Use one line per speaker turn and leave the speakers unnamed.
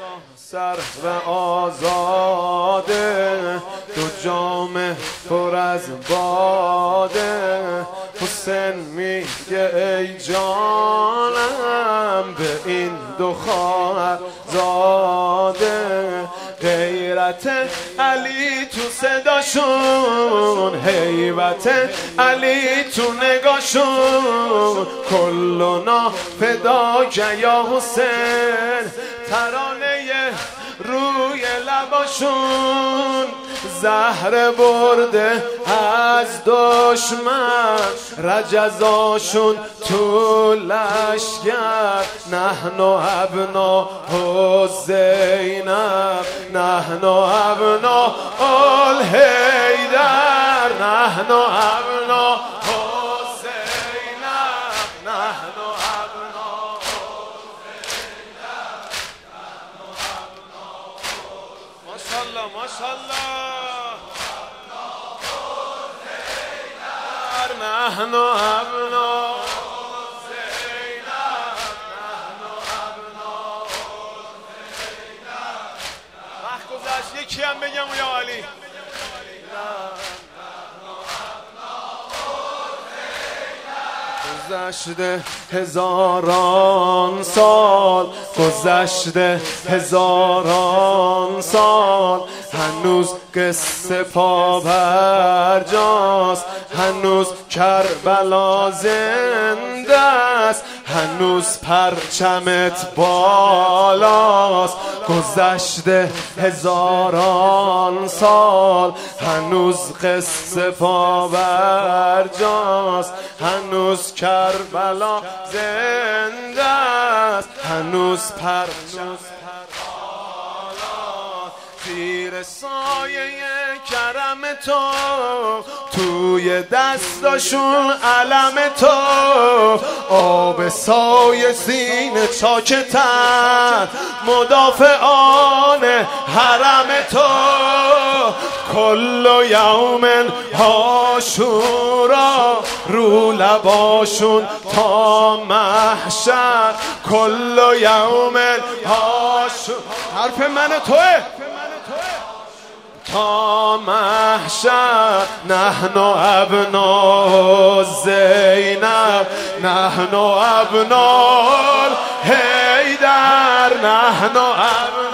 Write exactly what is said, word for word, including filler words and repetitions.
سر و آزاده، دو جام پر از باده. حسین میگه ای جانم به این دو خواهر زاده. غیرت علی تو صداشون، هیبت علی تو نگاشون. کلنا فداک یا حسین، ترانه روی لباشون. زهر برده از دشمن، رجزاشون تو لشگر. نحن ابنا زینب، نحن ابنا الحیدر، نحن ابنا زینب، نحن ابنا الحیدر، نحن ابنا. ماشاءالله ماشاءالله. نحن ابنا زینب، نحن ابنا زینب. وقت گذشت یکی هم بگم یا علی. گذشته هزاران سال، گذشته هزاران سال. هنوز قصه پابرجاست، هنوز کربلا زنده است، هنوز پرچمت بالاست. گذشته هزاران سال، هنوز قصه پابرجاست، هنوز کربلا زنده است، هنوز پرچم زیر سایه کرم تو، توی دستاشون علم تو. آب سایه سینه چاکتن، مدافعان حرم تو. کل یوم عاشورا، رو لباشون تا محشر. کل یوم عاشورا، حرف من توه تا محشر. نحن ابنا زینب، نحن ابنا الحیدر، نحن ابنا